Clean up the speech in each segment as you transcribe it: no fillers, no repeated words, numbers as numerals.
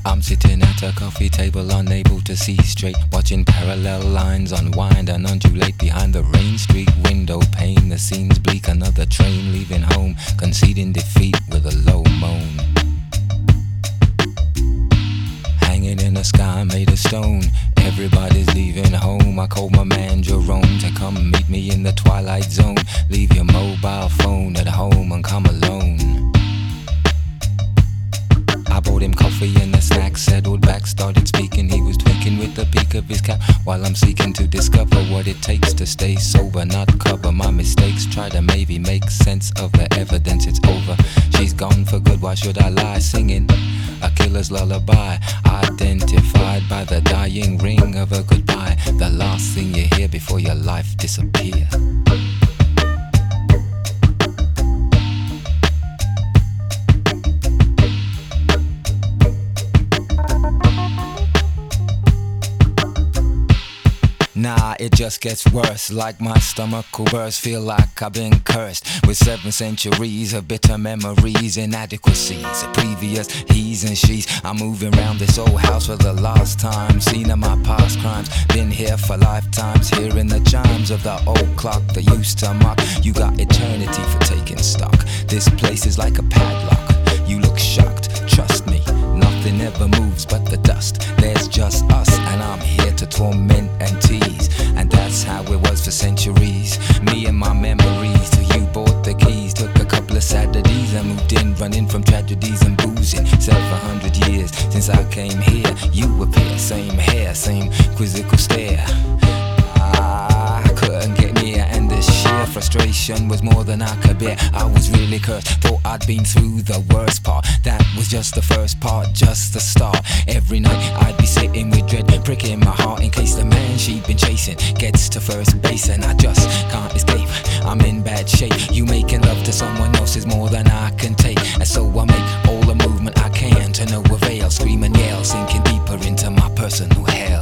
I'm sitting at a coffee table, unable to see straight, watching parallel lines unwind and undulate behind the rain streak window pane. The scene's bleak, another train leaving home, conceding defeat with a low moan. Hanging in a sky made of stone, everybody's leaving home. I called my man Jerome to come meet me in the twilight zone. Leave your mobile phone at home and come alone. I bought him coffee and a snack, settled back, started speaking. He was tweaking with the peak of his cap while I'm seeking to discover what it takes to stay sober, not cover my mistakes. Try to maybe make sense of the evidence. It's over, she's gone for good, why should I lie? Singing a killer's lullaby, identified by the dying ring of a goodbye, the last thing you hear before your life disappears. Nah, it just gets worse, like my stomach will burst. Feel like I've been cursed with 7 centuries of bitter memories, inadequacies, previous he's and she's. I'm moving around this old house for the last time, seen of my past crimes, been here for lifetimes, hearing the chimes of the old clock that used to mock. You got eternity for taking stock. This place is like a padlock. You look shocked, trust me, nothing ever moves but the dust. There's just us, and I'm here to torment and tease, and that's how it was for centuries. Me and my memories till you bought the keys. Took a couple of Saturdays and moved in, running from tragedies and boozing. 700 years since I came here, you appear, same hair, same quizzical stare. I couldn't get near, and the sheer frustration was more than I could bear. I was really cursed, thought I'd been through the worst part. That was just the first part, just the start. Every night I'd be sitting with dread, pricking my heart in case the man she'd been chasing gets to first base, and I just can't escape. I'm in bad shape. You making love to someone else is more than I can take, and so I make all the movement I can to no avail. Scream and yell, sinking deeper into my personal hell.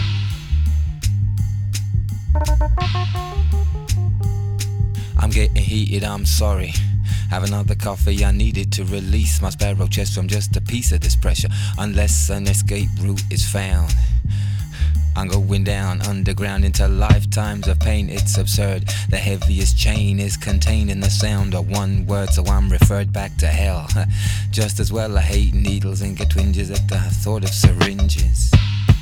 I'm getting heated, I'm sorry. Have another coffee, I needed to release my sparrow chest from just a piece of this pressure. Unless an escape route is found, I'm going down underground into lifetimes of pain. It's absurd. The heaviest chain is contained in the sound of one word, so I'm referred back to hell. Just as well I hate needles and get twinges at the thought of syringes.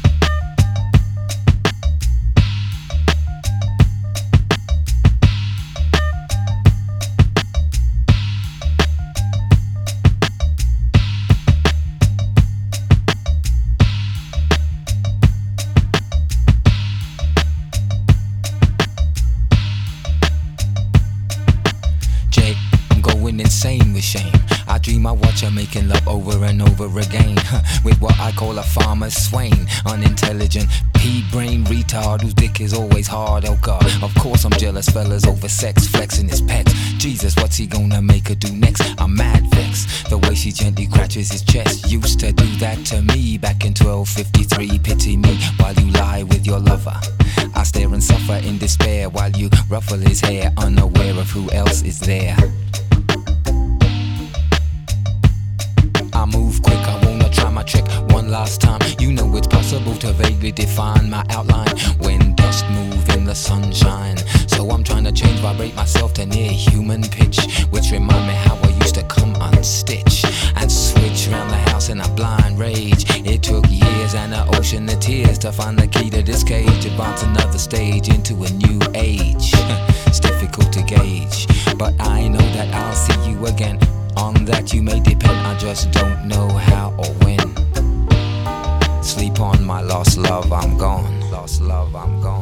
Insane with shame. I dream I watch her making love over and over again with what I call a farmer's swain. Unintelligent pea-brain retard whose dick is always hard. Oh God, of course I'm jealous, fellas, over sex, flexing his pecs. Jesus, what's he gonna make her do next? I'm mad vexed. The way she gently scratches his chest. Used to do that to me back in 1253. Pity me while you lie with your lover. I stare and suffer in despair while you ruffle his hair, unaware of who else is there. I move quick, I wanna try my trick one last time. You know it's possible to vaguely define my outline when dust move in the sunshine. So I'm trying to change, vibrate myself to near human pitch, which remind me how I used to come unstitch and switch around the house in a blind rage. It took years and an ocean of tears to find the key to this cage. Advance another stage into a new age. It's difficult to gauge, but I know that I'll see you again. On that you may depend, I just don't know how or when. Sleep on my lost love, I'm gone. Lost love, I'm gone.